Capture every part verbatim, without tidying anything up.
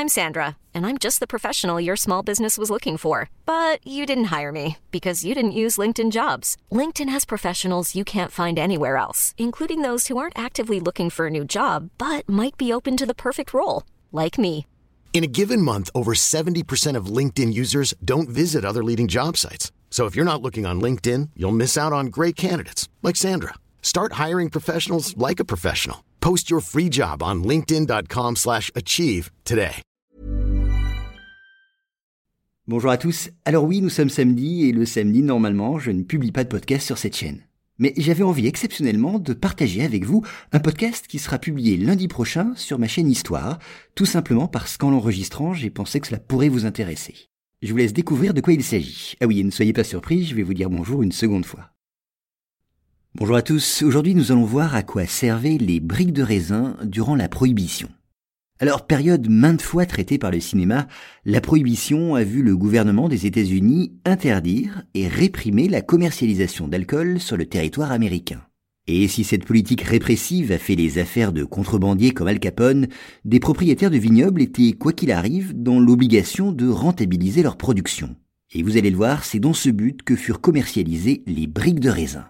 I'm Sandra, and I'm just the professional your small business was looking for. But you didn't hire me because you didn't use LinkedIn Jobs. LinkedIn has professionals you can't find anywhere else, including those who aren't actively looking for a new job, but might be open to the perfect role, like me. In a given month, over seventy percent of LinkedIn users don't visit other leading job sites. So if you're not looking on LinkedIn, you'll miss out on great candidates like Sandra. Start hiring professionals like a professional. Post your free job on linkedin.com slash achieve today. Bonjour à tous. Alors oui, nous sommes samedi et le samedi, normalement, je ne publie pas de podcast sur cette chaîne. Mais j'avais envie exceptionnellement de partager avec vous un podcast qui sera publié lundi prochain sur ma chaîne Histoire, tout simplement parce qu'en l'enregistrant, j'ai pensé que cela pourrait vous intéresser. Je vous laisse découvrir de quoi il s'agit. Ah oui, et ne soyez pas surpris, je vais vous dire bonjour une seconde fois. Bonjour à tous, aujourd'hui nous allons voir à quoi servaient les briques de raisin durant la Prohibition. Alors, période maintes fois traitée par le cinéma, la Prohibition a vu le gouvernement des États-Unis interdire et réprimer la commercialisation d'alcool sur le territoire américain. Et si cette politique répressive a fait les affaires de contrebandiers comme Al Capone, des propriétaires de vignobles étaient, quoi qu'il arrive, dans l'obligation de rentabiliser leur production. Et vous allez le voir, c'est dans ce but que furent commercialisées les briques de raisin.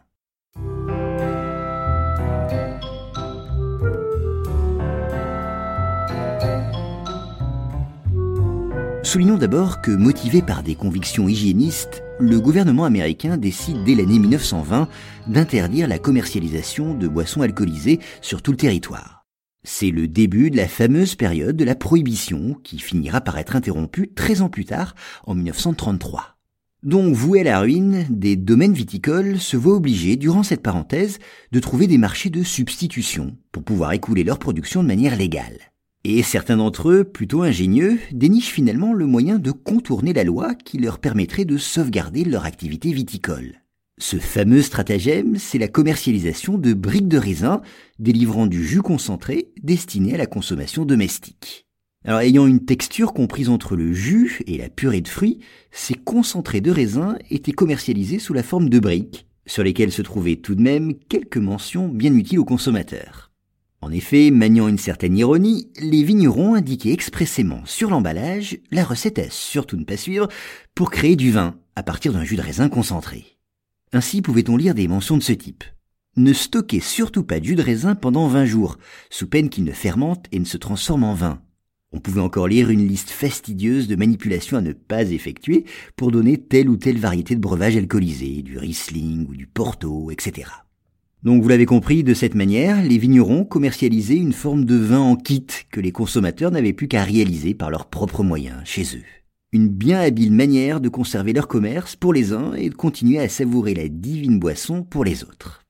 Soulignons d'abord que, motivé par des convictions hygiénistes, le gouvernement américain décide dès l'année mille neuf cent vingt d'interdire la commercialisation de boissons alcoolisées sur tout le territoire. C'est le début de la fameuse période de la Prohibition qui finira par être interrompue treize ans plus tard, en mille neuf cent trente-trois. Donc, voués à la ruine, des domaines viticoles se voient obligés, durant cette parenthèse, de trouver des marchés de substitution pour pouvoir écouler leur production de manière légale. Et certains d'entre eux, plutôt ingénieux, dénichent finalement le moyen de contourner la loi qui leur permettrait de sauvegarder leur activité viticole. Ce fameux stratagème, c'est la commercialisation de briques de raisin délivrant du jus concentré destiné à la consommation domestique. Alors, ayant une texture comprise entre le jus et la purée de fruits, ces concentrés de raisin étaient commercialisés sous la forme de briques, sur lesquelles se trouvaient tout de même quelques mentions bien utiles aux consommateurs. En effet, maniant une certaine ironie, les vignerons indiquaient expressément sur l'emballage la recette à surtout ne pas suivre pour créer du vin à partir d'un jus de raisin concentré. Ainsi pouvait-on lire des mentions de ce type. Ne stockez surtout pas de jus de raisin pendant vingt jours, sous peine qu'il ne fermente et ne se transforme en vin. On pouvait encore lire une liste fastidieuse de manipulations à ne pas effectuer pour donner telle ou telle variété de breuvage alcoolisé, du Riesling ou du Porto, et cetera. Donc vous l'avez compris, de cette manière, les vignerons commercialisaient une forme de vin en kit que les consommateurs n'avaient plus qu'à réaliser par leurs propres moyens, chez eux. Une bien habile manière de conserver leur commerce pour les uns et de continuer à savourer la divine boisson pour les autres.